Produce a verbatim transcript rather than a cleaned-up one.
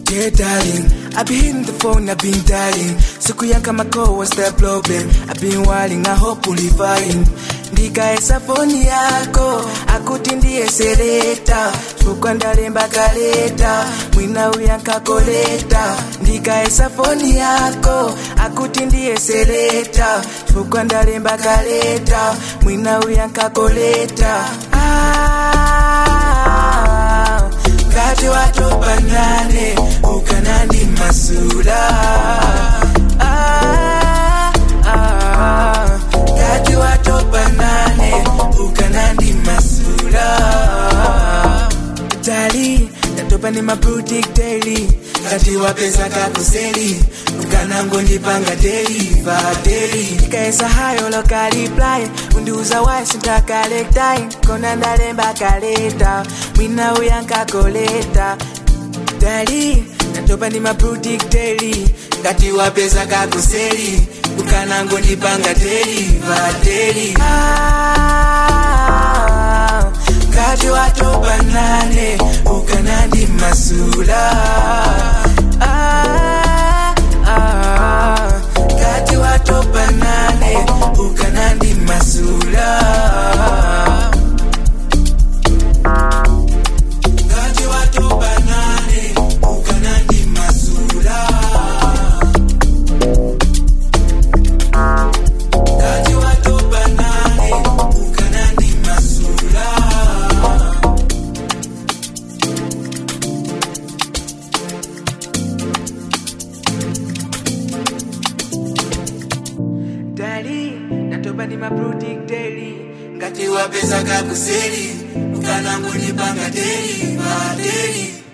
Dear darling, I've been hitting the phone, I've been dialing. Siku yanka mako, what's the problem? I've been wailing, I hope you'll be fine. Ndika esa phone yako, akuti ndiye seleta. Chukwa ndalemba kaleta, mwina uyanka koleta. Ndika esa phone yako, akuti ndiye seleta. Chukwa ndalemba kaleta, mwina uyanka koleta. Ah, ngati watopa nane, ukanandi masula. Ah, ah, ngati watopa nane, ukanandi masula. Dali, natopa ni maboutique daily. Ngati wapesa kakuseli, ukanango nipanga daily, va daily. Ikaesa hayo loka reply, unduza wise ntaka leg time. Kona ndalemba kaleta, mwina uyanka koleta. Dali, natopa ni maboutique daily. Ngati wapesa kakuseli, ukanango nipanga daily, va daily. Ah, ngati watopa nane, ukanandi masula. Ah, ah, ngati watopa nane, ukanandi masula. Ngati watopa nane, ukanandi masula. Ngati watopa nane, ukanandi masula. Dali, natopa ni maboutique daily. Ngati wapesa kakuseli, ukanango nipanga daily, va daily.